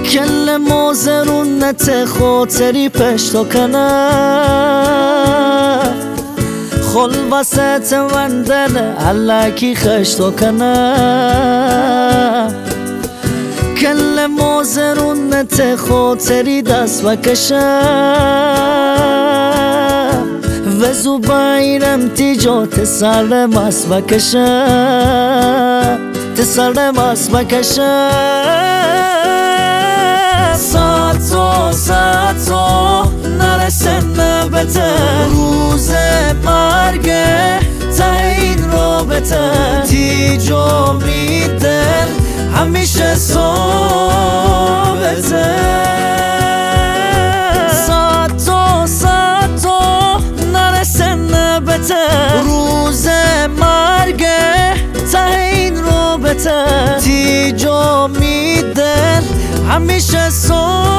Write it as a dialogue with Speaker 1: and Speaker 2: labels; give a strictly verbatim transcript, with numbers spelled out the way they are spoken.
Speaker 1: کل موزرونت خاطری پشتو کنه خل وسط وندن علاکی خشتو کنه کل موزرونت خاطری دست بکشه و زبایرم تیجا تسر ماس بکشه تسر ماس بکشه ساعتو ساعتو نرسه نبته روز مرگه تا این رابطه تیجا میدن همیشه ثابته ساعتو ساعتو نرسه نبته روز مرگه تا این رابطه تیجا میدن همیشه ثابته